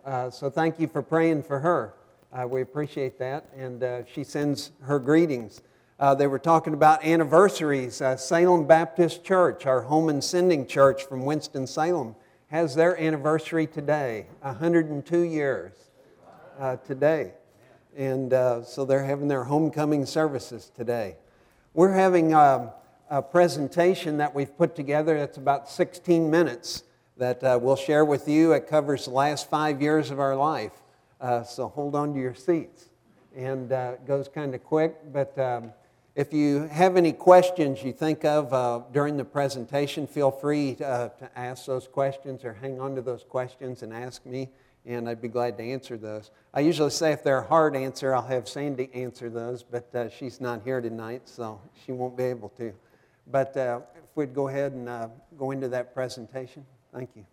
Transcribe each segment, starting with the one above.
So thank you for praying for her. We appreciate that, and she sends her greetings. They were talking about anniversaries. Salem Baptist Church, our home and sending church from Winston-Salem, has their anniversary today, 102 years today. And so they're having their homecoming services today. We're having a presentation that we've put together that's about 16 minutes that we'll share with you. It covers the last 5 years of our life. So hold on to your seats. And it goes kind of quick, but if you have any questions you think of during the presentation, feel free to ask those questions or hang on to those questions and ask me, and I'd be glad to answer those. I usually say if they're a hard answer, I'll have Sandy answer those, but she's not here tonight, so she won't be able to. But if we'd go ahead and go into that presentation. Thank you.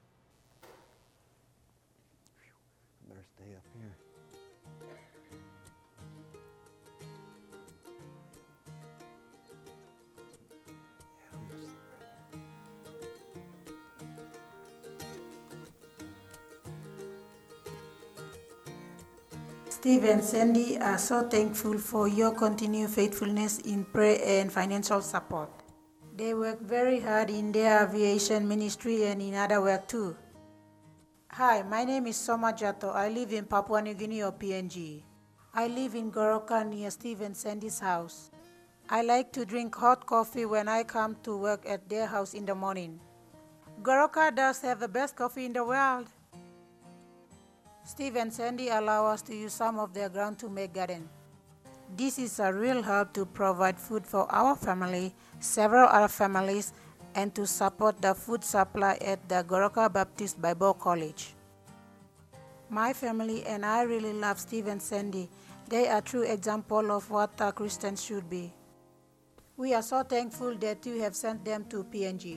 Better stay up here. Steve and Sandy are so thankful for your continued faithfulness in prayer and financial support. They work very hard in their aviation ministry and in other work too. Hi, my name is Soma Jato. I live in Papua New Guinea or PNG. I live in Goroka near Steve and Sandy's house. I like to drink hot coffee when I come to work at their house in the morning. Goroka does have the best coffee in the world. Steve and Sandy allow us to use some of their ground to make garden. This is a real help to provide food for our family, several other families, and to support the food supply at the Goroka Baptist Bible College. My family and I really love Steve and Sandy. They are true example of what a Christian should be. We are so thankful that you have sent them to PNG.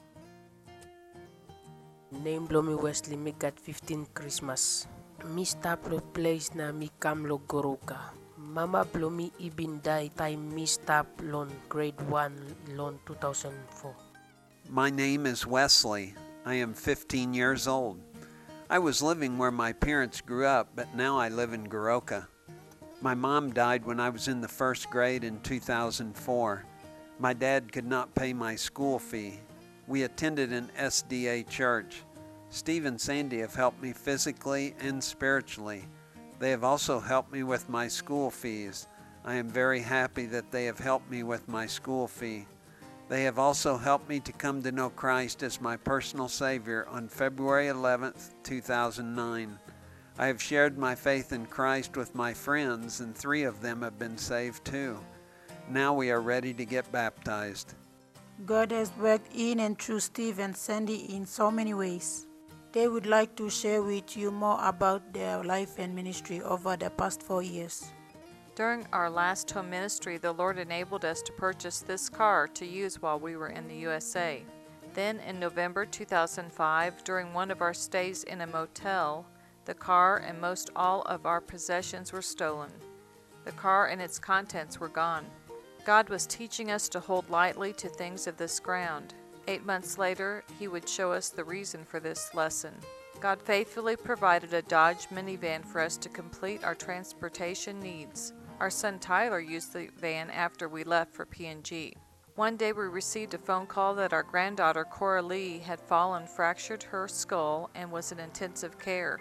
Name Blomi Wesley me got 15 Christmas. Mi staplo place na mi kamlo Goroka. Mama Blomi ibin dai time mi stap lon grade 1 lon 2004. My name is Wesley. I am 15 years old. I was living where my parents grew up, but now I live in Goroka. My mom died when I was in the first grade in 2004. My dad could not pay my school fee. We attended an SDA church. Steve and Sandy have helped me physically and spiritually. They have also helped me with my school fees. I am very happy that they have helped me with my school fee. They have also helped me to come to know Christ as my personal Savior on February 11th, 2009. I have shared my faith in Christ with my friends, and 3 of them have been saved too. Now we are ready to get baptized. God has worked in and through Steve and Sandy in so many ways. They would like to share with you more about their life and ministry over the past 4 years. During our last home ministry, the Lord enabled us to purchase this car to use while we were in the USA. Then in November 2005, during one of our stays in a motel, the car and most all of our possessions were stolen. The car and its contents were gone. God was teaching us to hold lightly to things of this ground. 8 months later, He would show us the reason for this lesson. God faithfully provided a Dodge minivan for us to complete our transportation needs. Our son Tyler used the van after we left for PNG. One day we received a phone call that our granddaughter Cora Lee had fallen, fractured her skull, and was in intensive care.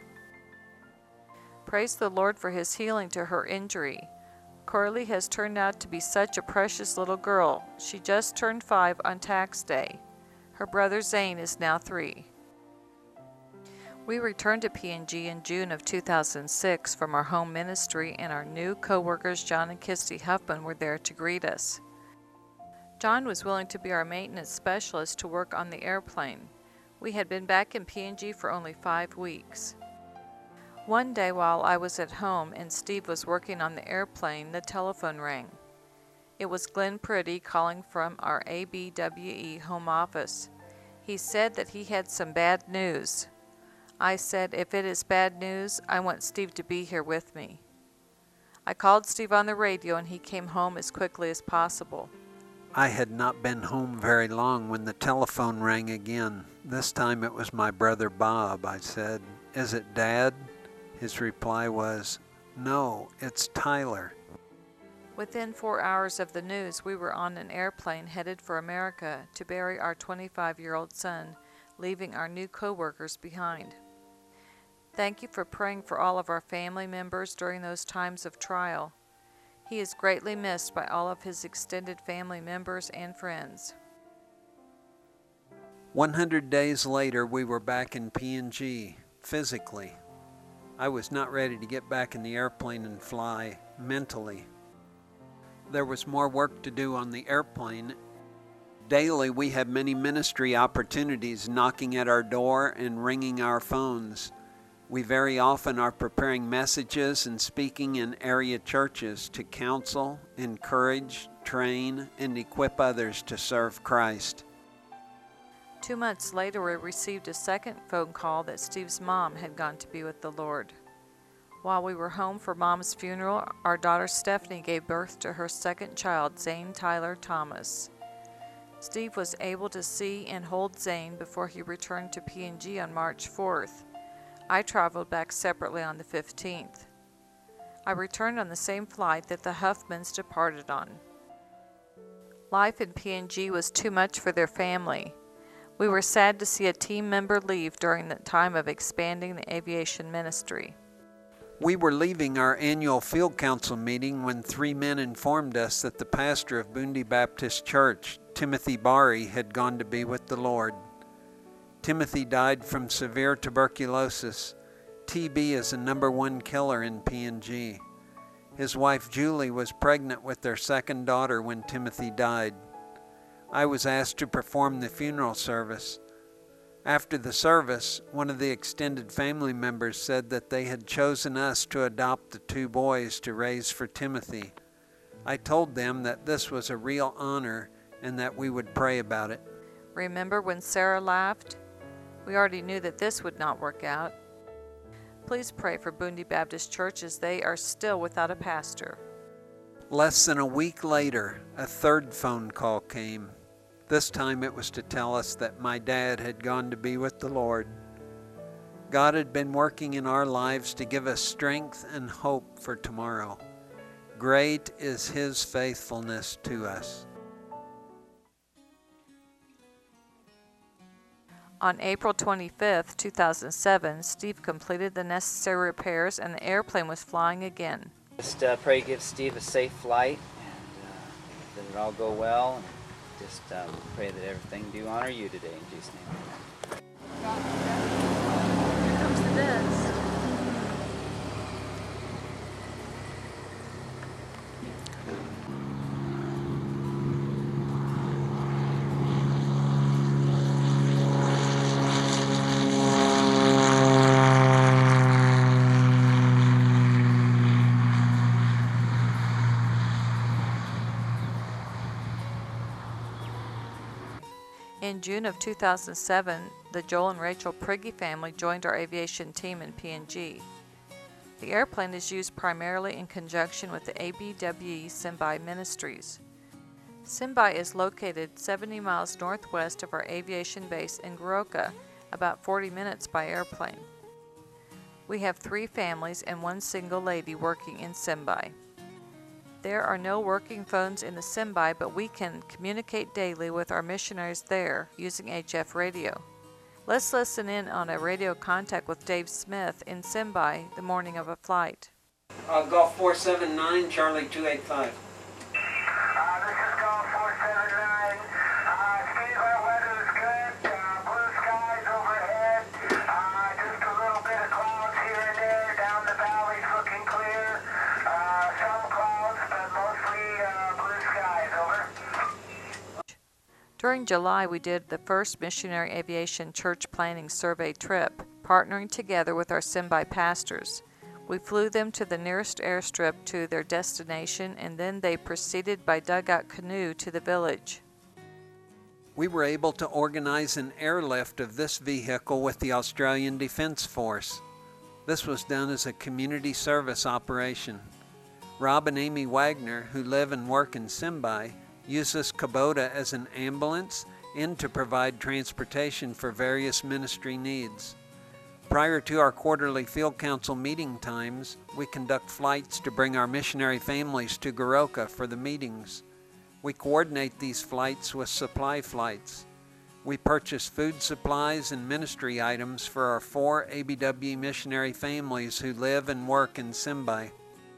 Praise the Lord for His healing to her injury. Coralie has turned out to be such a precious little girl. She just turned 5 on tax day. Her brother Zane is now 3. We returned to PNG in June of 2006 from our home ministry, and our new co-workers John and Kirsty Huffman were there to greet us. John was willing to be our maintenance specialist to work on the airplane. We had been back in PNG for only 5 weeks. One day while I was at home and Steve was working on the airplane, the telephone rang. It was Glenn Priddy calling from our ABWE home office. He said that he had some bad news. I said, if it is bad news, I want Steve to be here with me. I called Steve on the radio and he came home as quickly as possible. I had not been home very long when the telephone rang again. This time it was my brother Bob. I said, "Is it Dad?" His reply was, "No, it's Tyler." Within 4 hours of the news, we were on an airplane headed for America to bury our 25-year-old son, leaving our new co-workers behind. Thank you for praying for all of our family members during those times of trial. He is greatly missed by all of his extended family members and friends. 100 days later, we were back in PNG, physically. I was not ready to get back in the airplane and fly, mentally. There was more work to do on the airplane. Daily, we have many ministry opportunities knocking at our door and ringing our phones. We very often are preparing messages and speaking in area churches to counsel, encourage, train, and equip others to serve Christ. 2 months later, we received a second phone call that Steve's mom had gone to be with the Lord. While we were home for Mom's funeral, our daughter Stephanie gave birth to her second child, Zane Tyler Thomas. Steve was able to see and hold Zane before he returned to PNG on March 4th. I traveled back separately on the 15th. I returned on the same flight that the Huffmans departed on. Life in PNG was too much for their family. We were sad to see a team member leave during the time of expanding the aviation ministry. We were leaving our annual field council meeting when 3 men informed us that the pastor of Bundi Baptist Church, Timothy Bari, had gone to be with the Lord. Timothy died from severe tuberculosis. TB is the #1 killer in PNG. His wife Julie was pregnant with their second daughter when Timothy died. I was asked to perform the funeral service. After the service, one of the extended family members said that they had chosen us to adopt the 2 boys to raise for Timothy. I told them that this was a real honor and that we would pray about it. Remember when Sarah laughed? We already knew that this would not work out. Please pray for Bundi Baptist Church as they are still without a pastor. Less than a week later, a third phone call came. This time it was to tell us that my dad had gone to be with the Lord. God had been working in our lives to give us strength and hope for tomorrow. Great is His faithfulness to us. On April 25, 2007, Steve completed the necessary repairs and the airplane was flying again. Just pray give Steve a safe flight and that it all go well. And just pray that everything do honor you today. In Jesus' name, amen. Here comes the best. In June of 2007, the Joel and Rachel Prigge family joined our aviation team in PNG. The airplane is used primarily in conjunction with the ABWE Simbai Ministries. Simbai is located 70 miles northwest of our aviation base in Goroka, about 40 minutes by airplane. We have 3 families and 1 single lady working in Simbai. There are no working phones in the Simbai, but we can communicate daily with our missionaries there using HF radio. Let's listen in on a radio contact with Dave Smith in Simbai the morning of a flight. Golf 479, Charlie 285. This is Golf 479. Steve, our weather is good. Blue skies overhead. Just a little bit of clouds here and there. Down the valley's looking clear. Some clouds, but mostly blue skies. Over. During July, we did the first Missionary Aviation Church Planning Survey trip, partnering together with our Simbai pastors. We flew them to the nearest airstrip to their destination, and then they proceeded by dugout canoe to the village. We were able to organize an airlift of this vehicle with the Australian Defence Force. This was done as a community service operation. Rob and Amy Wagner, who live and work in Simbai, use this Kubota as an ambulance and to provide transportation for various ministry needs. Prior to our quarterly Field Council meeting times, we conduct flights to bring our missionary families to Goroka for the meetings. We coordinate these flights with supply flights. We purchase food supplies and ministry items for our 4 ABW missionary families who live and work in Simbai.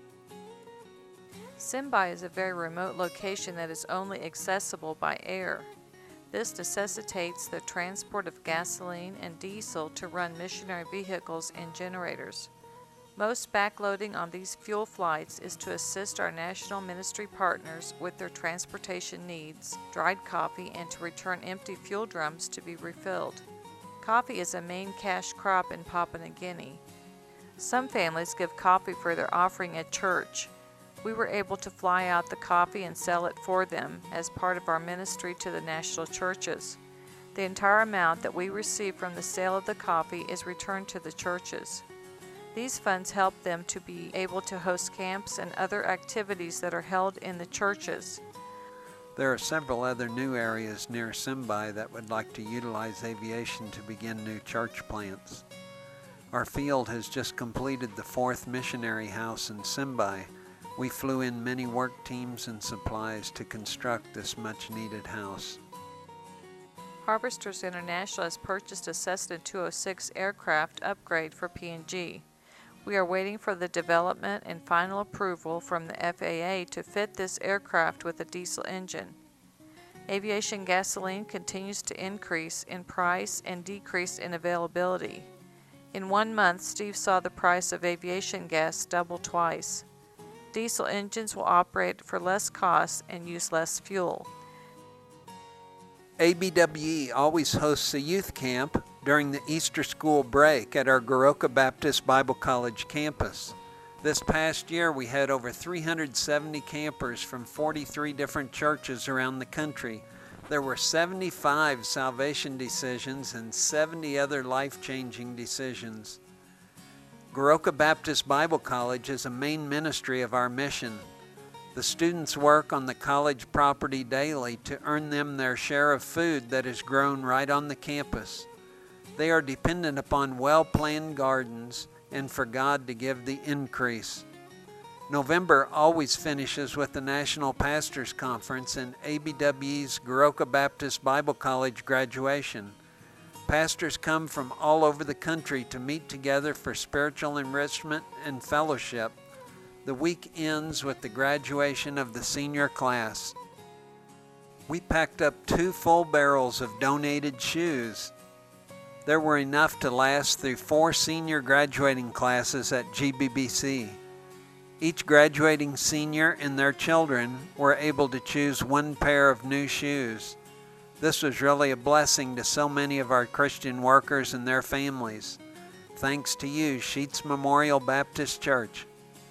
Simbai is a very remote location that is only accessible by air. This necessitates the transport of gasoline and diesel to run missionary vehicles and generators. Most backloading on these fuel flights is to assist our national ministry partners with their transportation needs, dried coffee, and to return empty fuel drums to be refilled. Coffee is a main cash crop in Papua New Guinea. Some families give coffee for their offering at church. We were able to fly out the coffee and sell it for them as part of our ministry to the national churches. The entire amount that we receive from the sale of the coffee is returned to the churches. These funds help them to be able to host camps and other activities that are held in the churches. There are several other new areas near Simbai that would like to utilize aviation to begin new church plants. Our field has just completed the 4th missionary house in Simbai. We flew in many work teams and supplies to construct this much-needed house. Harvesters International has purchased a Cessna 206 aircraft upgrade for P&G. We are waiting for the development and final approval from the FAA to fit this aircraft with a diesel engine. Aviation gasoline continues to increase in price and decrease in availability. In 1 month, Steve saw the price of aviation gas double twice. Diesel engines will operate for less cost and use less fuel. ABWE always hosts a youth camp during the Easter school break at our Goroka Baptist Bible College campus. This past year we had over 370 campers from 43 different churches around the country. There were 75 salvation decisions and 70 other life-changing decisions. Goroka Baptist Bible College is a main ministry of our mission. The students work on the college property daily to earn them their share of food that is grown right on the campus. They are dependent upon well-planned gardens and for God to give the increase. November always finishes with the National Pastors Conference and ABWE's Goroka Baptist Bible College graduation. Pastors come from all over the country to meet together for spiritual enrichment and fellowship. The week ends with the graduation of the senior class. We packed up 2 full barrels of donated shoes. There were enough to last through 4 senior graduating classes at GBBC. Each graduating senior and their children were able to choose 1 pair of new shoes. This was really a blessing to so many of our Christian workers and their families. Thanks to you, Sheets Memorial Baptist Church.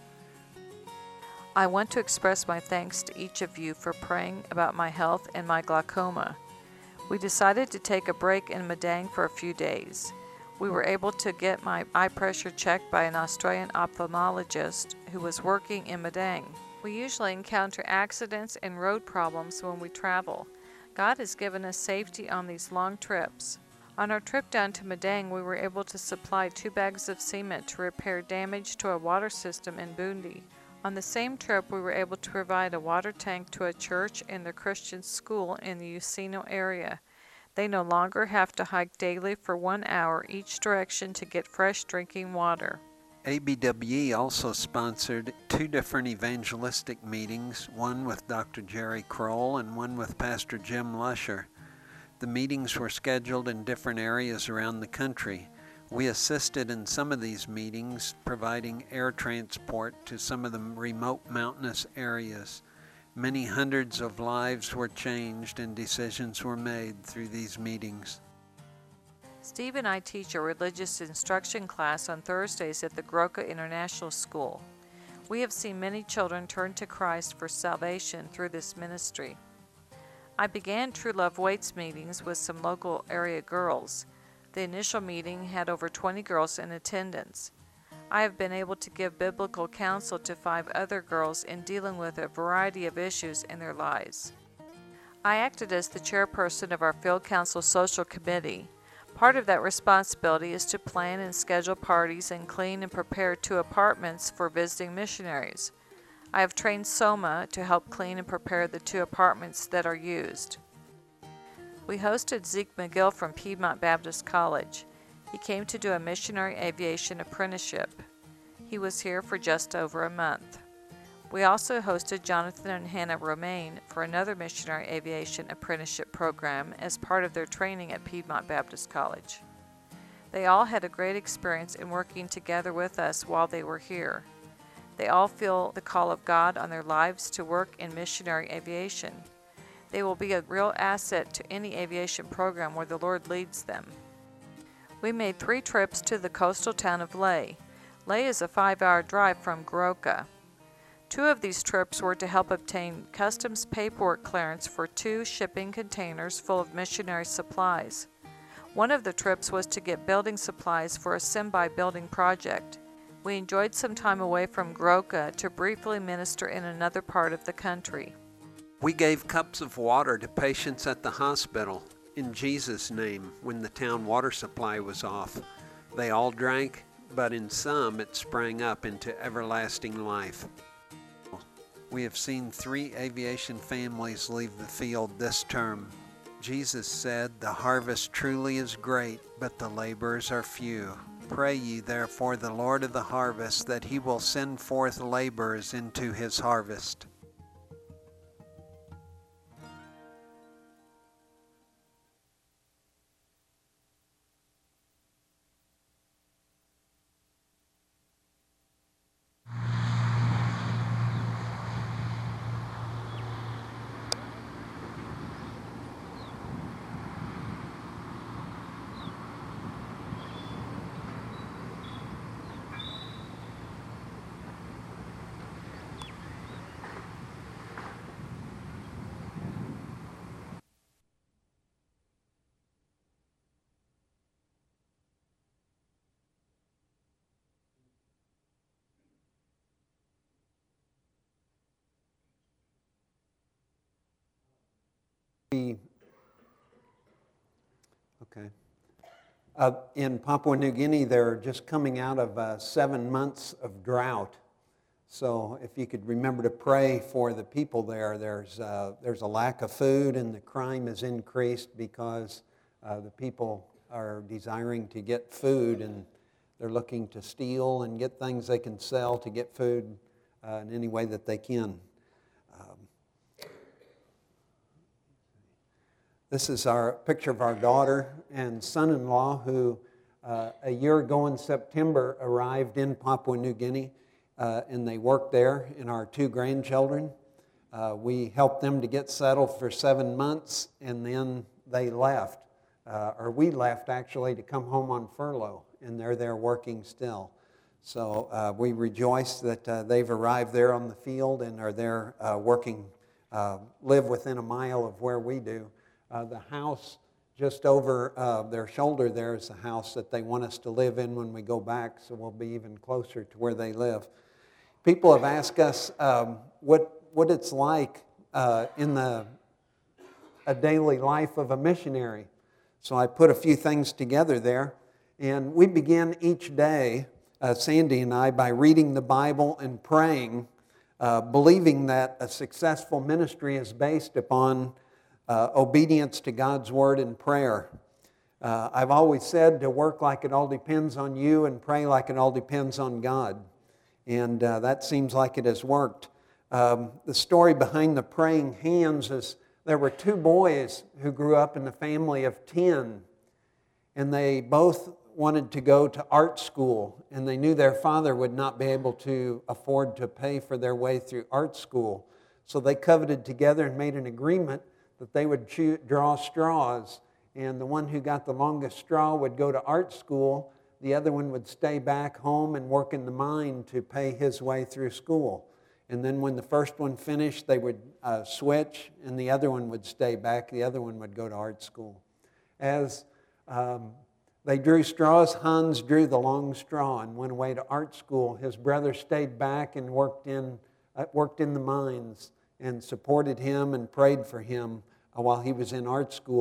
I want to express my thanks to each of you for praying about my health and my glaucoma. We decided to take a break in Madang for a few days. We were able to get my eye pressure checked by an Australian ophthalmologist who was working in Madang. We usually encounter accidents and road problems when we travel. God has given us safety on these long trips. On our trip down to Madang, we were able to supply 2 bags of cement to repair damage to a water system in Bundi. On the same trip, we were able to provide a water tank to a church and the Christian school in the Usino area. They no longer have to hike daily for 1 hour each direction to get fresh drinking water. ABWE also sponsored 2 different evangelistic meetings, one with Dr. Jerry Kroll and one with Pastor Jim Lusher. The meetings were scheduled in different areas around the country. We assisted in some of these meetings, providing air transport to some of the remote mountainous areas. Many hundreds of lives were changed and decisions were made through these meetings. Steve and I teach a religious instruction class on Thursdays at the Goroka International School. We have seen many children turn to Christ for salvation through this ministry. I began True Love Waits meetings with some local area girls. The initial meeting had over 20 girls in attendance. I have been able to give biblical counsel to 5 other girls in dealing with a variety of issues in their lives. I acted as the chairperson of our Field Council Social Committee. Part of that responsibility is to plan and schedule parties and clean and prepare 2 apartments for visiting missionaries. I have trained Soma to help clean and prepare the 2 apartments that are used. We hosted Zeke McGill from Piedmont Baptist College. He came to do a missionary aviation apprenticeship. He was here for just over a month. We also hosted Jonathan and Hannah Romaine for another missionary aviation apprenticeship program as part of their training at Piedmont Baptist College. They all had a great experience in working together with us while they were here. They all feel the call of God on their lives to work in missionary aviation. They will be a real asset to any aviation program where the Lord leads them. We made 3 trips to the coastal town of Leh. Leh is a 5-hour drive from Goroka. 2 of these trips were to help obtain customs paperwork clearance for 2 shipping containers full of missionary supplies. One of the trips was to get building supplies for a Simbai building project. We enjoyed some time away from Goroka to briefly minister in another part of the country. We gave cups of water to patients at the hospital in Jesus' name when the town water supply was off. They all drank, but in some it sprang up into everlasting life. We have seen 3 aviation families leave the field this term. Jesus said, "The harvest truly is great, but the laborers are few. Pray ye therefore the Lord of the harvest that he will send forth laborers into his harvest." In Papua New Guinea, they're just coming out of 7 months of drought. So if you could remember to pray for the people there, there's a lack of food and the crime has increased because the people are desiring to get food and they're looking to steal and get things they can sell to get food in any way that they can. This is our picture of our daughter and son-in-law who a year ago in September arrived in Papua New Guinea and they worked there, and our 2 grandchildren. We helped them to get settled for 7 months and then they left, or we left actually to come home on furlough, and they're there working still. So we rejoice that they've arrived there on the field and are there working, live within a mile of where we do. The house just over their shoulder there is the house that they want us to live in when we go back, so we'll be even closer to where they live. People have asked us what it's like in a daily life of a missionary. So I put a few things together there, and we begin each day, Sandy and I, by reading the Bible and praying, believing that a successful ministry is based upon obedience to God's Word and prayer. I've always said to work like it all depends on you and pray like it all depends on God. And that seems like it has worked. The story behind the praying hands is there were 2 boys who grew up in the family of 10. And they both wanted to go to art school. And they knew their father would not be able to afford to pay for their way through art school. So they coveted together and made an agreement that they would draw straws, and the one who got the longest straw would go to art school, the other one would stay back home and work in the mine to pay his way through school. And then when the first one finished, they would switch, and the other one would stay back, the other one would go to art school. As they drew straws, Hans drew the long straw and went away to art school. His brother stayed back and worked in the mines and supported him and prayed for him while he was in art school.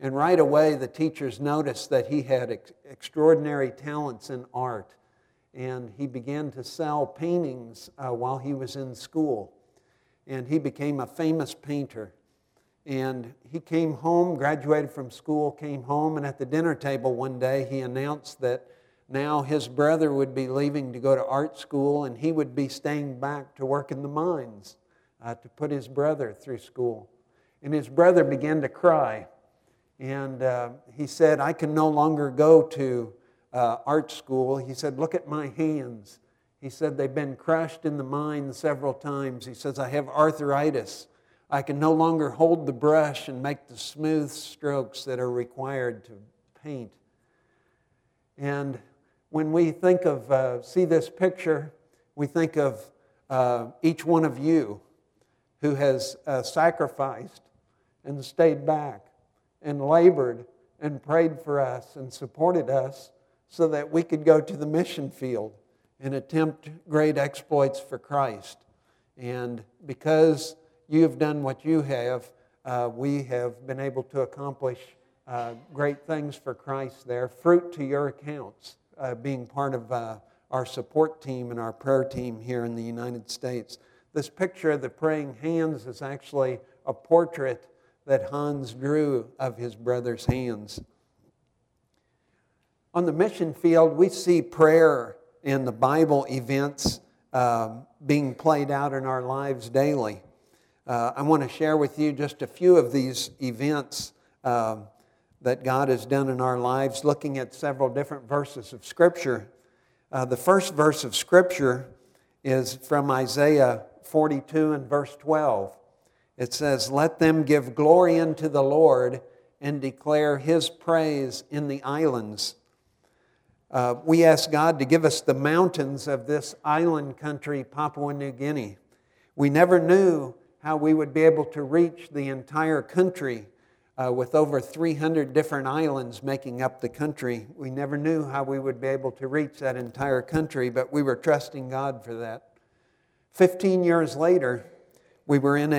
And right away, the teachers noticed that he had extraordinary talents in art. And he began to sell paintings while he was in school. And he became a famous painter. And he came home, graduated from school, came home, and at the dinner table one day, he announced that now his brother would be leaving to go to art school, and he would be staying back to work in the mines to put his brother through school. And his brother began to cry. And he said, I can no longer go to art school. He said, look at my hands. He said, they've been crushed in the mine several times. He says, I have arthritis. I can no longer hold the brush and make the smooth strokes that are required to paint. And when we think of, see this picture, we think of each one of you who has sacrificed and stayed back and labored and prayed for us and supported us so that we could go to the mission field and attempt great exploits for Christ. And because you have done what you have, we have been able to accomplish great things for Christ there. Fruit to your accounts, being part of our support team and our prayer team here in the United States. This picture of the praying hands is actually a portrait that Hans drew of his brother's hands. On the mission field, we see prayer and the Bible events being played out in our lives daily. I want to share with you just a few of these events that God has done in our lives, looking at several different verses of Scripture. The first verse of Scripture is from Isaiah 42 and verse 12. It says, let them give glory unto the Lord and declare His praise in the islands. We ask God to give us the mountains of this island country, Papua New Guinea. We never knew how we would be able to reach the entire country with over 300 different islands making up the country. We never knew how we would be able to reach that entire country, but we were trusting God for that. 15 years later, we were in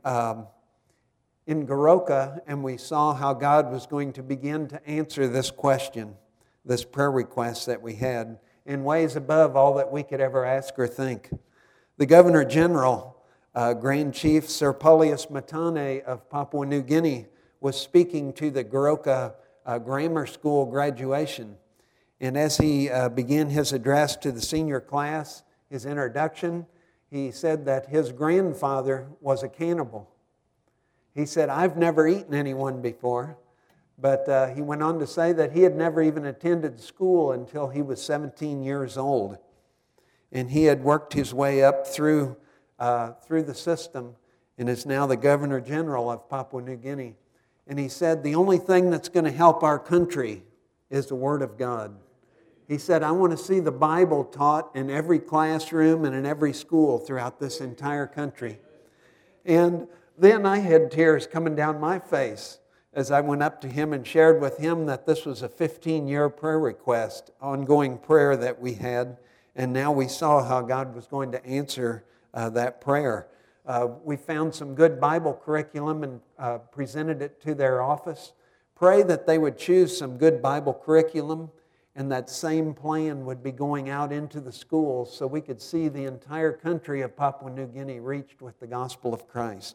Goroka, and we saw how God was going to begin to answer this question, this prayer request that we had, in ways above all that we could ever ask or think. The Governor General, Grand Chief Sir Paulius Matane of Papua New Guinea, was speaking to the Goroka Grammar School graduation. And as he began his address to the senior class, his introduction, he said that his grandfather was a cannibal. He said, I've never eaten anyone before. But he went on to say that he had never even attended school until he was 17 years old. And he had worked his way up through the system and is now the Governor General of Papua New Guinea. And he said, the only thing that's going to help our country is the Word of God. He said, I want to see the Bible taught in every classroom and in every school throughout this entire country. And then I had tears coming down my face as I went up to him and shared with him that this was a 15-year prayer request, ongoing prayer that we had, and now we saw how God was going to answer that prayer. We found some good Bible curriculum and presented it to their office. Pray that they would choose some good Bible curriculum, and that same plan would be going out into the schools so we could see the entire country of Papua New Guinea reached with the gospel of Christ.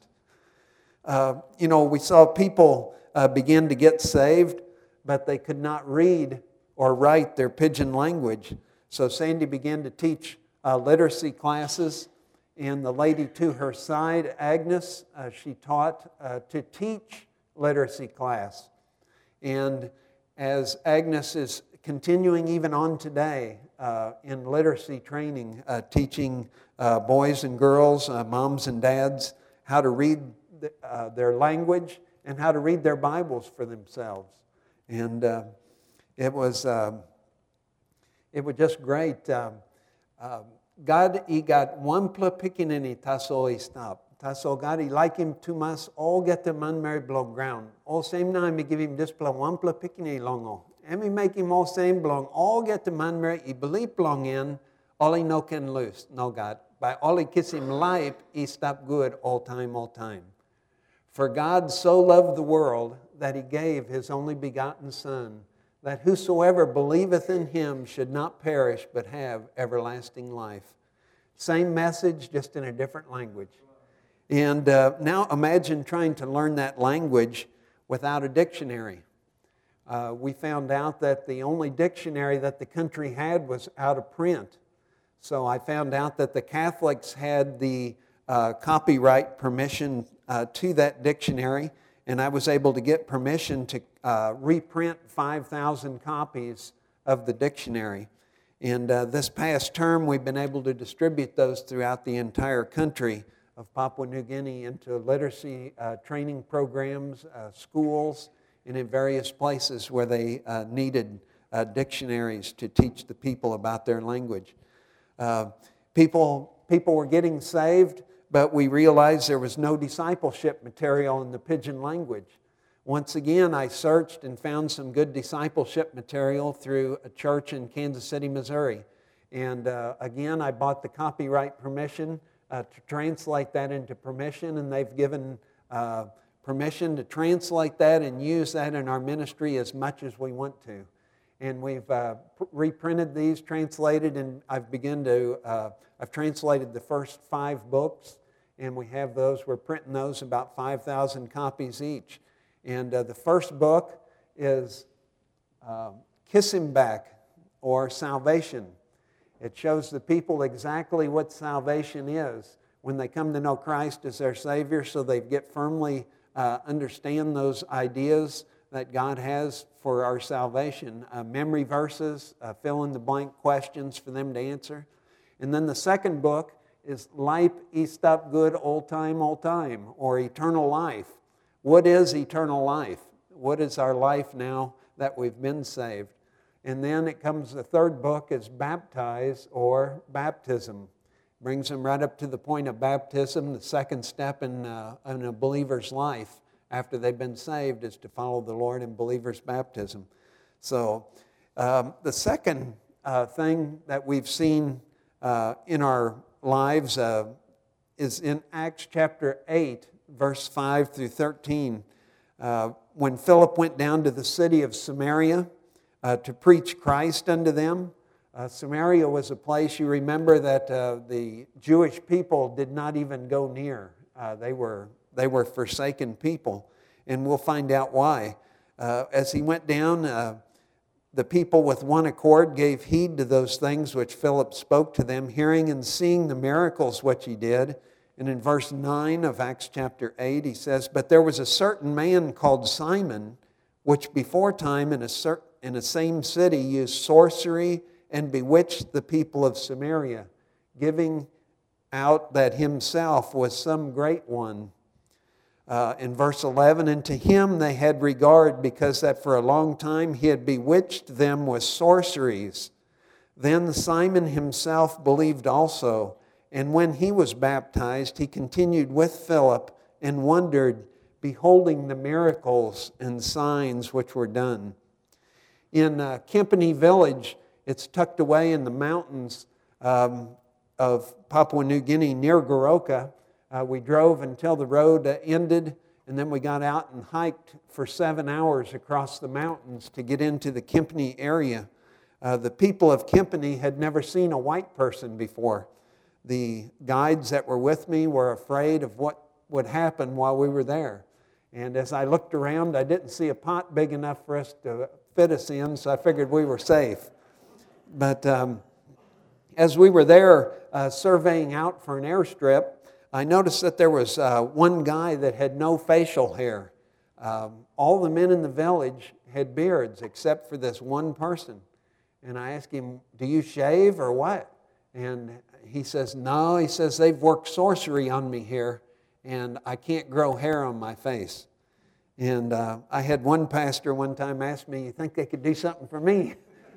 We saw people begin to get saved, but they could not read or write their pidgin language. So Sandy began to teach literacy classes, and the lady to her side, Agnes, she taught to teach literacy class. And as Agnes is continuing even on today in literacy training, teaching boys and girls, moms and dads, how to read their language and how to read their Bibles for themselves. And it was just great. God, he got one pla pikinini taso istap. Taso God, he like him too much, all get the man Mary blow ground. All same time, he give him this pla one pla pikinini longo. And we make him all same blong, all get the man Mary, he believe blong in, all he no can lose. No God. By all he kiss him life, he stop good all time, all time. For God so loved the world that He gave His only begotten Son, that whosoever believeth in Him should not perish but have everlasting life. Same message, just in a different language. And now imagine trying to learn that language without a dictionary. We found out that the only dictionary that the country had was out of print. So I found out that the Catholics had the copyright permission to that dictionary, and I was able to get permission to reprint 5,000 copies of the dictionary. And this past term, we've been able to distribute those throughout the entire country of Papua New Guinea into literacy training programs, schools, and in various places where they needed dictionaries to teach the people about their language. People were getting saved, but we realized there was no discipleship material in the Pidgin language. Once again, I searched and found some good discipleship material through a church in Kansas City, Missouri. And again, I bought the copyright permission to translate that into permission, and they've given permission to translate that and use that in our ministry as much as we want to. And we've reprinted these, translated, and I've translated the first 5 books, and we have those. We're printing those, about 5,000 copies each. And the first book is Kiss Him Back, or Salvation. It shows the people exactly what salvation is when they come to know Christ as their Savior, so they get firmly understand those ideas that God has for our salvation. Memory verses, fill-in-the-blank questions for them to answer. And then the second book is Life Istap Good Old Time, or Eternal Life. What is eternal life? What is our life now that we've been saved? And then it comes, the third book is Baptize, or Baptism. Brings them right up to the point of baptism. The second step in a believer's life after they've been saved is to follow the Lord in believer's baptism. So the second thing that we've seen in our lives is in Acts chapter 8, verse 5 through 13. When Philip went down to the city of Samaria to preach Christ unto them. Samaria was a place, you remember, that the Jewish people did not even go near. They were forsaken people, and we'll find out why. As he went down, the people with one accord gave heed to those things which Philip spoke to them, hearing and seeing the miracles which he did. And in verse 9 of Acts chapter 8, he says, "But there was a certain man called Simon, which before time in a same city used sorcery and bewitched the people of Samaria, giving out that himself was some great one." In verse 11, "And to him they had regard, because that for a long time he had bewitched them with sorceries. Then Simon himself believed also, and when he was baptized, he continued with Philip and wondered, beholding the miracles and signs which were done." In Kempany Village, it's tucked away in the mountains of Papua New Guinea near Goroka. We drove until the road ended, and then we got out and hiked for 7 hours across the mountains to get into the Kempany area. The people of Kempany had never seen a white person before. The guides that were with me were afraid of what would happen while we were there. And as I looked around, I didn't see a pot big enough for us to fit us in, so I figured we were safe. But as we were there surveying out for an airstrip, I noticed that there was one guy that had no facial hair. All the men in the village had beards except for this one person. And I asked him, "Do you shave or what?" And he says, "No," he says, "they've worked sorcery on me here, and I can't grow hair on my face." And I had one pastor one time ask me, "You think they could do something for me?"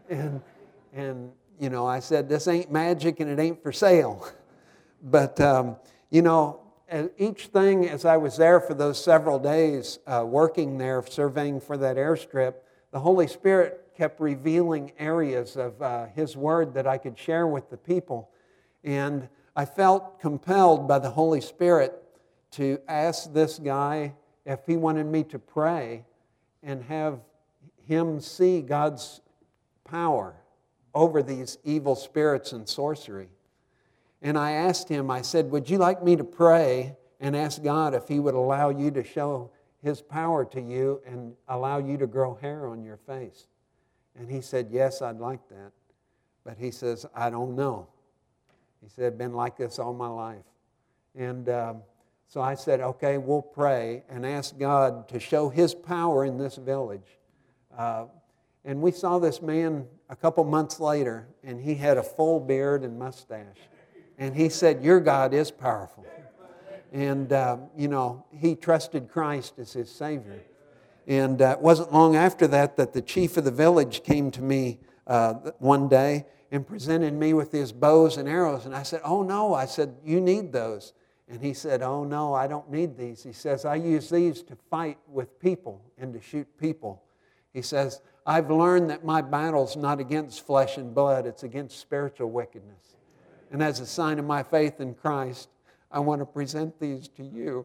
And you know, I said, "This ain't magic and it ain't for sale." But you know, each thing, as I was there for those several days working there, surveying for that airstrip, the Holy Spirit kept revealing areas of His Word that I could share with the people. And I felt compelled by the Holy Spirit to ask this guy if he wanted me to pray and have him see God's power over these evil spirits and sorcery. And I asked him, I said, would you like me to pray and ask God if He would allow you to show His power to you and allow you to grow hair on your face? And he said, yes, I'd like that. But he says, I don't know. He said, I've been like this all my life. And so I said, okay, we'll pray and ask God to show His power in this village. And we saw this man a couple months later, and he had a full beard and mustache. And he said, your God is powerful. And, he trusted Christ as his Savior. And it wasn't long after that the chief of the village came to me one day and presented me with his bows and arrows. And I said, oh, no. I said, you need those. And he said, oh, no, I don't need these. He says, I use these to fight with people and to shoot people. He says, I've learned that my battle's not against flesh and blood. It's against spiritual wickedness. And as a sign of my faith in Christ, I want to present these to you.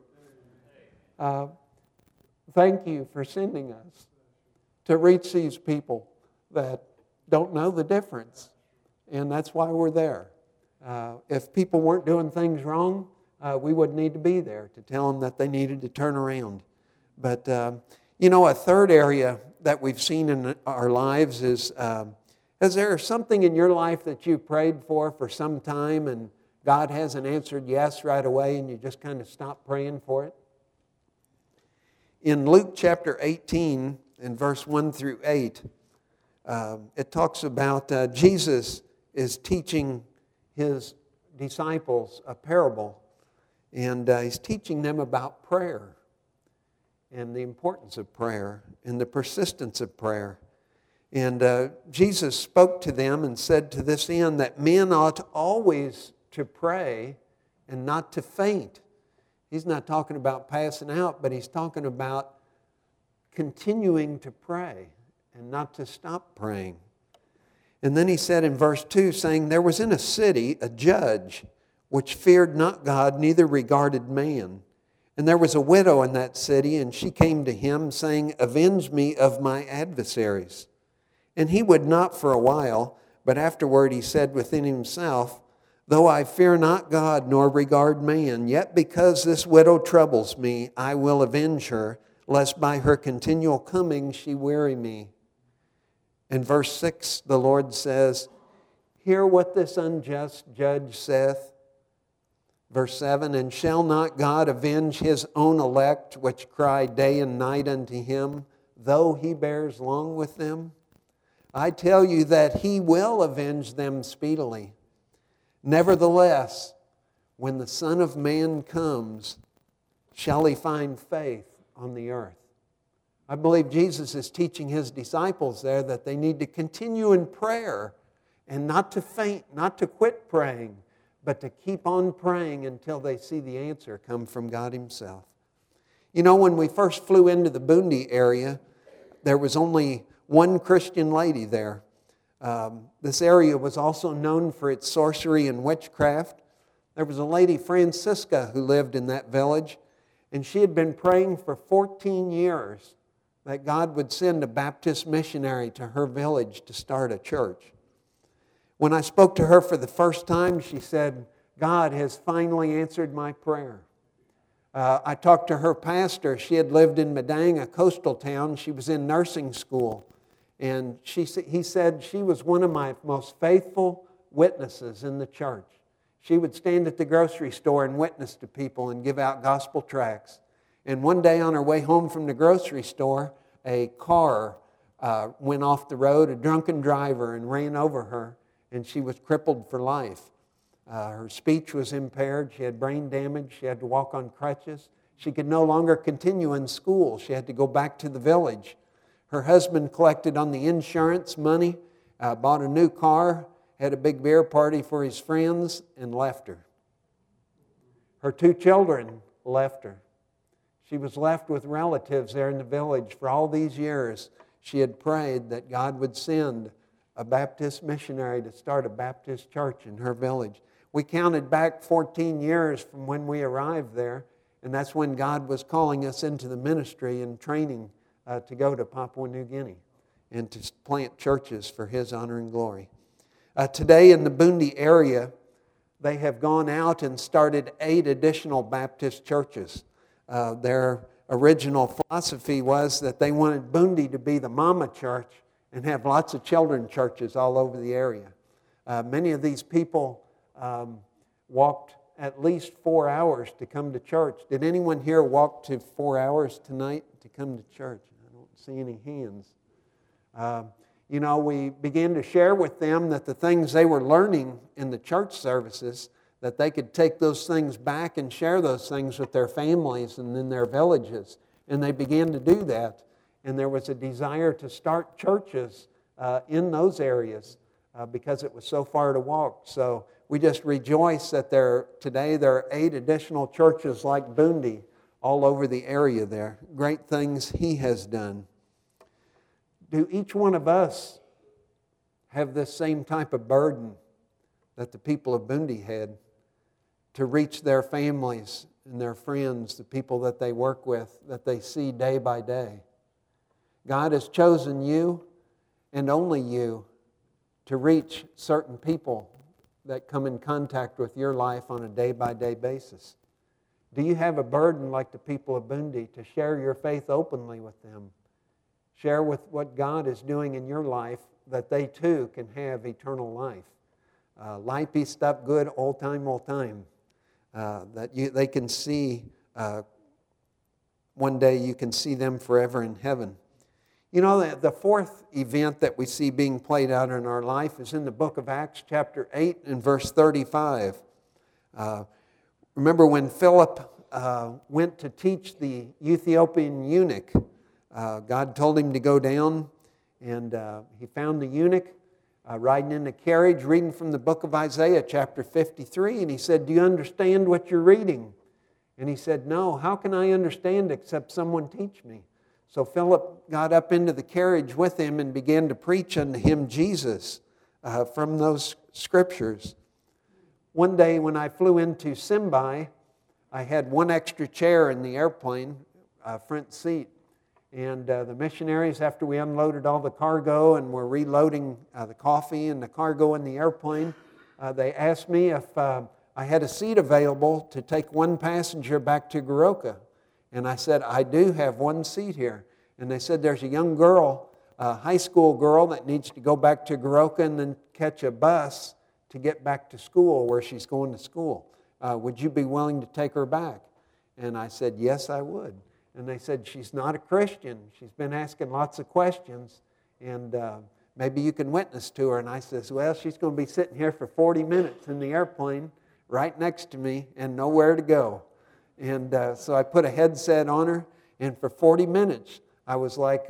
Thank you for sending us to reach these people that don't know the difference. And that's why we're there. If people weren't doing things wrong, we wouldn't need to be there to tell them that they needed to turn around. But, a third area that we've seen in our lives is there something in your life that you prayed for some time and God hasn't answered yes right away and you just kind of stopped praying for it? In Luke chapter 18, in verse 1 through 8, it talks about Jesus is teaching His disciples a parable. And He's teaching them about prayer and the importance of prayer and the persistence of prayer. And Jesus spoke to them and said to this end that men ought always to pray and not to faint. He's not talking about passing out, but He's talking about continuing to pray and not to stop praying. And then He said in verse 2, saying, there was in a city a judge which feared not God, neither regarded man. And there was a widow in that city, and she came to him, saying, avenge me of my adversaries. And he would not for a while, but afterward he said within himself, though I fear not God, nor regard man, yet because this widow troubles me, I will avenge her, lest by her continual coming she weary me. In verse 6, the Lord says, hear what this unjust judge saith. Verse 7, and shall not God avenge His own elect, which cry day and night unto Him, though He bears long with them? I tell you that He will avenge them speedily. Nevertheless, when the Son of Man comes, shall He find faith on the earth? I believe Jesus is teaching His disciples there that they need to continue in prayer and not to faint, not to quit praying, but to keep on praying until they see the answer come from God Himself. When we first flew into the Bundy area, there was only one Christian lady there. This area was also known for its sorcery and witchcraft. There was a lady, Francisca, who lived in that village, and she had been praying for 14 years that God would send a Baptist missionary to her village to start a church. When I spoke to her for the first time, she said, God has finally answered my prayer. I talked to her pastor. She had lived in Madang, a coastal town. She was in nursing school. And he said she was one of my most faithful witnesses in the church. She would stand at the grocery store and witness to people and give out gospel tracts. And one day on her way home from the grocery store, a car went off the road, a drunken driver, and ran over her. And she was crippled for life. Her speech was impaired. She had brain damage. She had to walk on crutches. She could no longer continue in school. She had to go back to the village. Her husband collected on the insurance money, bought a new car, had a big beer party for his friends, and left her. Her 2 children left her. She was left with relatives there in the village. For all these years, she had prayed that God would send a Baptist missionary to start a Baptist church in her village. We counted back 14 years from when we arrived there, and that's when God was calling us into the ministry and training to go to Papua New Guinea and to plant churches for His honor and glory. Today in the Bundi area, they have gone out and started 8 additional Baptist churches. Their original philosophy was that they wanted Bundi to be the mama church and have lots of children churches all over the area. Many of these people walked at least 4 hours to come to church. Did anyone here walk to 4 hours tonight to come to church? I don't see any hands. We began to share with them that the things they were learning in the church services, that they could take those things back and share those things with their families and in their villages. And they began to do that. And there was a desire to start churches in those areas because it was so far to walk. So we just rejoice that today there are 8 additional churches like Bundi all over the area there. Great things He has done. Do each one of us have this same type of burden that the people of Bundi had to reach their families and their friends, the people that they work with, that they see day by day? God has chosen you and only you to reach certain people that come in contact with your life on a day-by-day basis. Do you have a burden like the people of Bundi to share your faith openly with them? Share with what God is doing in your life that they too can have eternal life. Life be stuff good all time. They can see, one day you can see them forever in heaven. You know, the 4th event that we see being played out in our life is in the book of Acts chapter 8 and verse 35. Remember when Philip went to teach the Ethiopian eunuch, God told him to go down, and he found the eunuch riding in a carriage, reading from the book of Isaiah chapter 53, and he said, "Do you understand what you're reading?" And he said, "No, how can I understand except someone teach me?" So Philip got up into the carriage with him and began to preach unto him Jesus from those scriptures. One day when I flew into Simbai, I had one extra chair in the airplane, front seat. And the missionaries, after we unloaded all the cargo and were reloading the coffee and the cargo in the airplane, they asked me if I had a seat available to take one passenger back to Goroka. And I said, "I do have one seat here." And they said, "There's a young girl, a high school girl, that needs to go back to Goroka and then catch a bus to get back to school where she's going to school. Would you be willing to take her back?" And I said, "Yes, I would." And they said, "She's not a Christian. She's been asking lots of questions, and maybe you can witness to her." And I says, "Well, she's going to be sitting here for 40 minutes in the airplane right next to me and nowhere to go." And so I put a headset on her, and for 40 minutes I was like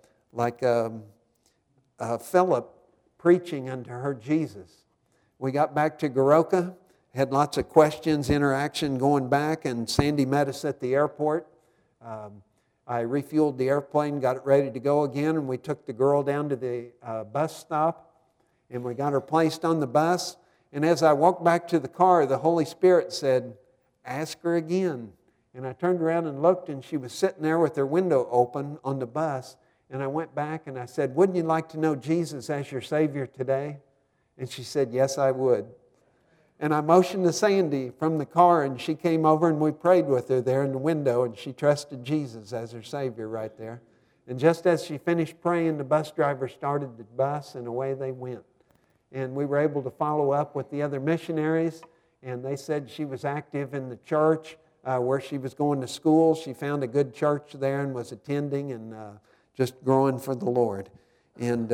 Philip preaching unto her Jesus. We got back to Goroka, had lots of questions, interaction going back, and Sandy met us at the airport. I refueled the airplane, got it ready to go again, and we took the girl down to the bus stop, and we got her placed on the bus. And as I walked back to the car, the Holy Spirit said, "Ask her again." And I turned around and looked, and she was sitting there with her window open on the bus. And I went back and I said, "Wouldn't you like to know Jesus as your Savior today?" And she said, "Yes, I would." And I motioned to Sandy from the car, and she came over and we prayed with her there in the window, and she trusted Jesus as her Savior right there. And just as she finished praying, the bus driver started the bus, and away they went. And we were able to follow up with the other missionaries, and they said she was active in the church where she was going to school. She found a good church there and was attending and just growing for the Lord. And,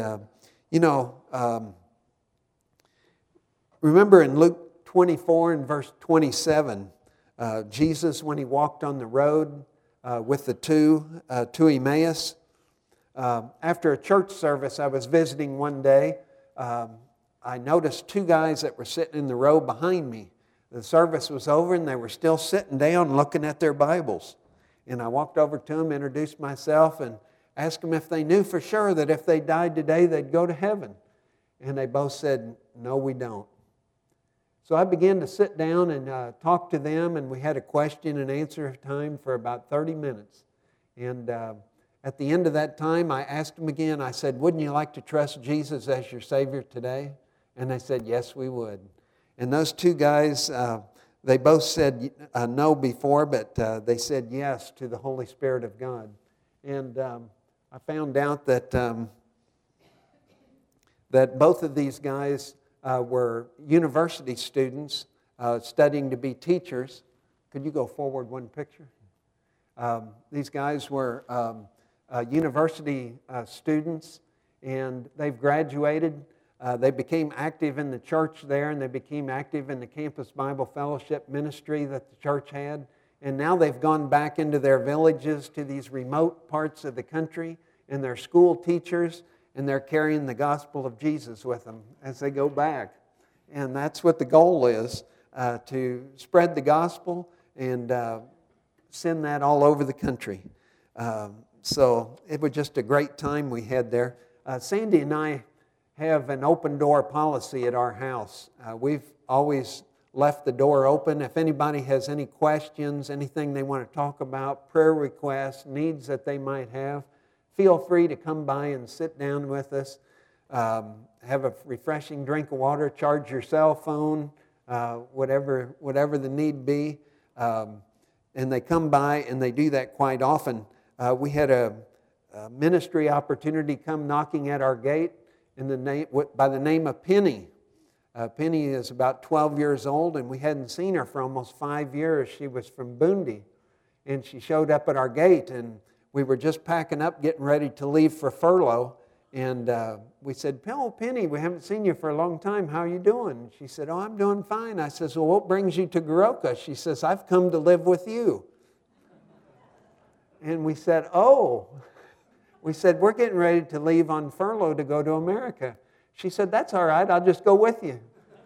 remember in Luke 24 and verse 27, Jesus, when he walked on the road with the two to Emmaus, after a church service I was visiting one day, I noticed 2 guys that were sitting in the row behind me. The service was over and they were still sitting down looking at their Bibles. And I walked over to them, introduced myself, and asked them if they knew for sure that if they died today they'd go to heaven. And they both said, "No, we don't." So I began to sit down and talk to them, and we had a question and answer time for about 30 minutes. And At the end of that time, I asked them again, I said, wouldn't you like to trust Jesus as your Savior today? And they said, yes, we would. And those two guys, they both said no before, but they said yes to the Holy Spirit of God. And I found out that that both of these guys were university students studying to be teachers. Could you go forward one picture? These guys were university students, and they've graduated. They became active in the church there, and they became active in the Campus Bible Fellowship ministry that the church had. And now they've gone back into their villages to these remote parts of the country, and they're school teachers, and they're carrying the gospel of Jesus with them as they go back. And that's what the goal is, to spread the gospel and send that all over the country. So it was just a great time we had there. Sandy and I have an open door policy at our house. We've always left the door open. If anybody has any questions, anything they want to talk about, prayer requests, needs that they might have, feel free to come by and sit down with us. Have a refreshing drink of water, charge your cell phone, whatever the need be. And they come by and they do that quite often. We had a ministry opportunity come knocking at our gate by the name of Penny. Penny is about 12 years old, and we hadn't seen her for almost 5 years. She was from Bundi, and she showed up at our gate, and we were just packing up, getting ready to leave for furlough. And we said, "Oh, Penny, we haven't seen you for a long time. How are you doing?" She said, "Oh, I'm doing fine." I says, "Well, what brings you to Goroka?" She says, "I've come to live with you." And we said, "Oh." We said, "We're getting ready to leave on furlough to go to America." She said, "That's all right. I'll just go with you."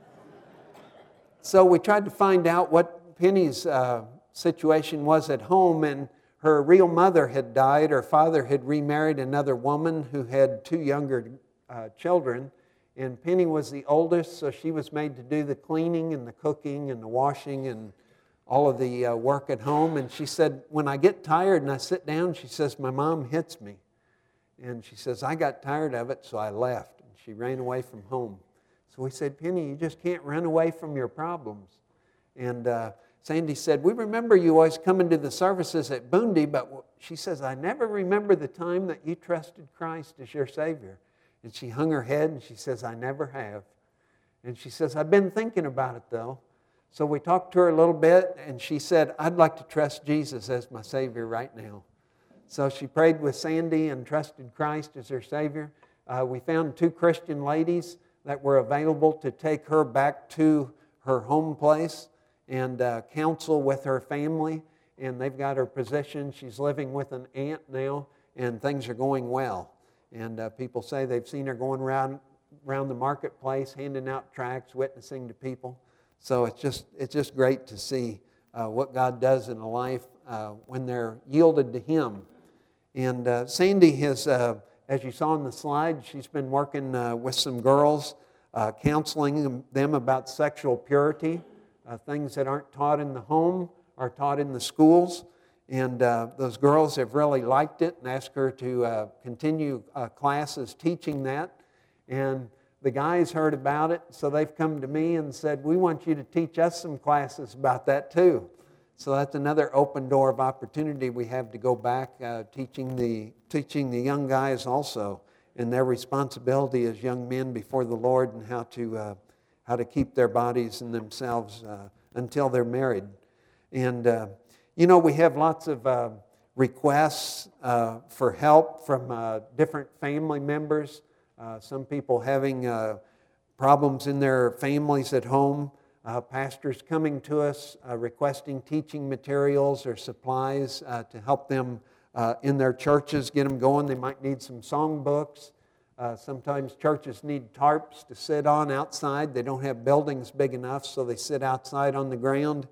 So we tried to find out what Penny's situation was at home, and her real mother had died. Her father had remarried another woman who had 2 younger children, and Penny was the oldest, so she was made to do the cleaning and the cooking and the washing and all of the work at home. And she said, when I get tired and I sit down, she says, my mom hits me. And she says, I got tired of it, so I left. And she ran away from home. So we said, Penny, you just can't run away from your problems. And Sandy said, we remember you always coming to the services at Bundi, but she says, I never remember the time that you trusted Christ as your Savior. And she hung her head and she says, I never have. And she says, I've been thinking about it though. So we talked to her a little bit, and she said, I'd like to trust Jesus as my Savior right now. So she prayed with Sandy and trusted Christ as her Savior. We found 2 Christian ladies that were available to take her back to her home place and counsel with her family. And they've got her position. She's living with an aunt now, and things are going well. And people say they've seen her going around the marketplace, handing out tracts, witnessing to people. So it's just great to see what God does in a life when they're yielded to Him. And Sandy has, as you saw in the slide, she's been working with some girls, counseling them about sexual purity. Things that aren't taught in the home are taught in the schools. And those girls have really liked it and asked her to continue classes teaching that. And the guys heard about it, so they've come to me and said, we want you to teach us some classes about that too. So that's another open door of opportunity we have to go back teaching the young guys also and their responsibility as young men before the Lord and how to keep their bodies and themselves until they're married. And we have lots of requests for help from different family members. Some people having problems in their families at home. Pastors coming to us requesting teaching materials or supplies to help them in their churches, get them going. They might need some songbooks. Sometimes churches need tarps to sit on outside. They don't have buildings big enough, so they sit outside on the ground.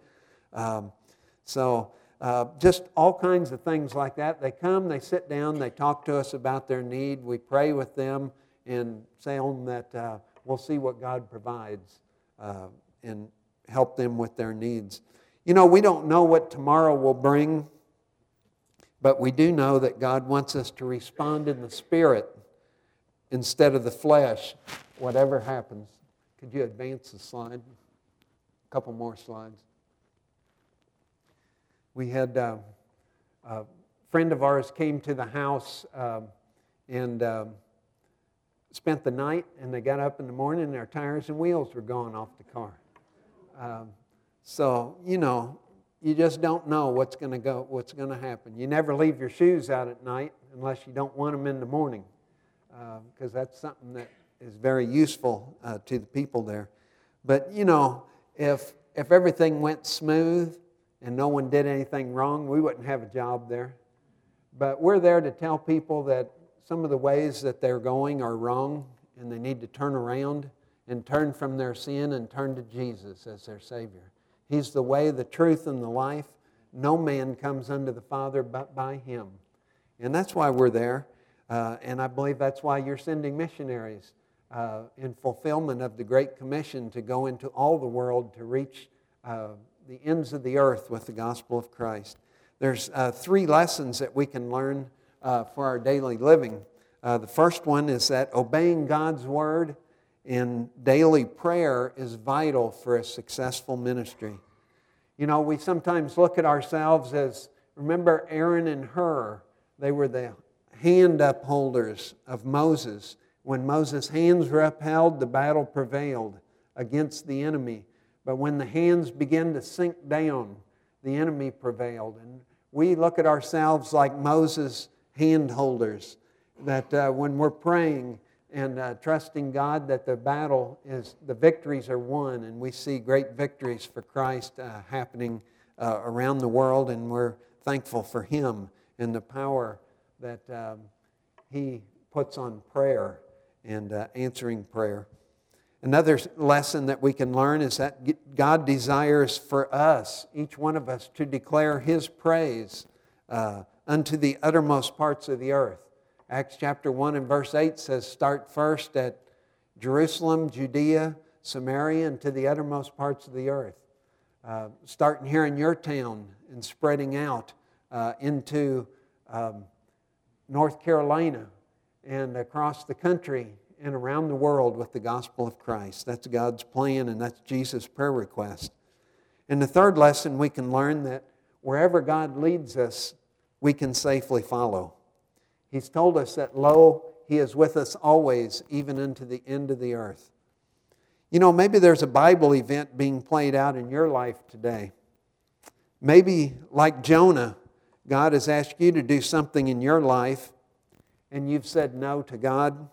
Just all kinds of things like that. They come, they sit down, they talk to us about their need. We pray with them and say on that we'll see what God provides and help them with their needs. We don't know what tomorrow will bring. But we do know that God wants us to respond in the Spirit instead of the flesh, whatever happens. Could you advance the slide? A couple more slides. We had a friend of ours came to the house and spent the night, and they got up in the morning and their tires and wheels were gone off the car. So, you just don't know what's going to happen. You never leave your shoes out at night unless you don't want them in the morning, because that's something that is very useful to the people there. But, if everything went smooth and no one did anything wrong, we wouldn't have a job there. But we're there to tell people that some of the ways that they're going are wrong, and they need to turn around and turn from their sin and turn to Jesus as their Savior. He's the way, the truth, and the life. No man comes unto the Father but by Him. And that's why we're there. And I believe that's why you're sending missionaries in fulfillment of the Great Commission to go into all the world to reach the ends of the earth with the gospel of Christ. There's 3 lessons that we can learn for our daily living. The first one is that obeying God's Word in daily prayer is vital for a successful ministry. We sometimes look at ourselves as, remember Aaron and Hur, they were the hand upholders of Moses. When Moses' hands were upheld, the battle prevailed against the enemy. But when the hands began to sink down, the enemy prevailed. And we look at ourselves like Moses' hand holders, that when we're praying and trusting God that the victories are won, and we see great victories for Christ happening around the world, and we're thankful for Him and the power that He puts on prayer and answering prayer. Another lesson that we can learn is that God desires for us, each one of us, to declare His praise unto the uttermost parts of the earth. Acts chapter 1 and verse 8 says, start first at Jerusalem, Judea, Samaria, and to the uttermost parts of the earth. Starting here in your town and spreading out into North Carolina and across the country and around the world with the gospel of Christ. That's God's plan, and that's Jesus' prayer request. And the third lesson, we can learn that wherever God leads us, we can safely follow. He's told us that, lo, He is with us always, even unto the end of the earth. Maybe there's a Bible event being played out in your life today. Maybe, like Jonah, God has asked you to do something in your life, and you've said no to God.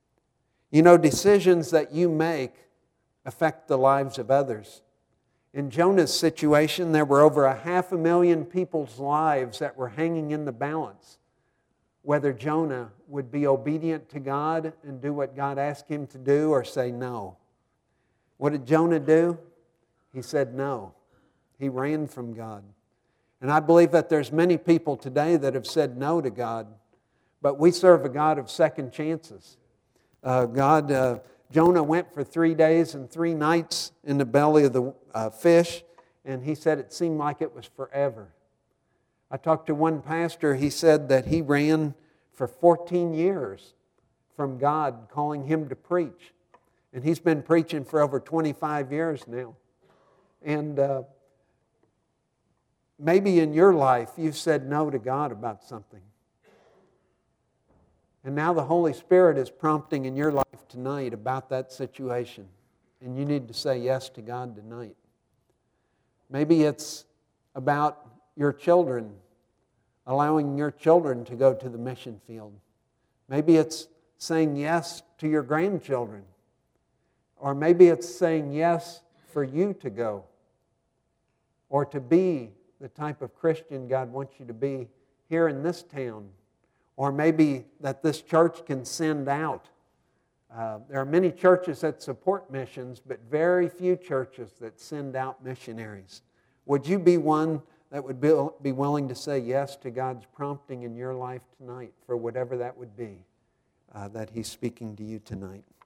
Decisions that you make affect the lives of others. In Jonah's situation, there were over 500,000 people's lives that were hanging in the balance, whether Jonah would be obedient to God and do what God asked him to do or say no. What did Jonah do? He said no. He ran from God. And I believe that there's many people today that have said no to God, but we serve a God of second chances. Jonah went for 3 days and 3 nights in the belly of the fish, and he said it seemed like it was forever. I talked to one pastor. He said that he ran for 14 years from God calling him to preach. And he's been preaching for over 25 years now. And maybe in your life you've said no to God about something. And now the Holy Spirit is prompting in your life tonight about that situation. And you need to say yes to God tonight. Maybe it's about your children, allowing your children to go to the mission field. Maybe it's saying yes to your grandchildren. Or maybe it's saying yes for you to go. Or to be the type of Christian God wants you to be here in this town. Or maybe that this church can send out. There are many churches that support missions, but very few churches that send out missionaries. Would you be one that would be willing to say yes to God's prompting in your life tonight for whatever that would be that He's speaking to you tonight?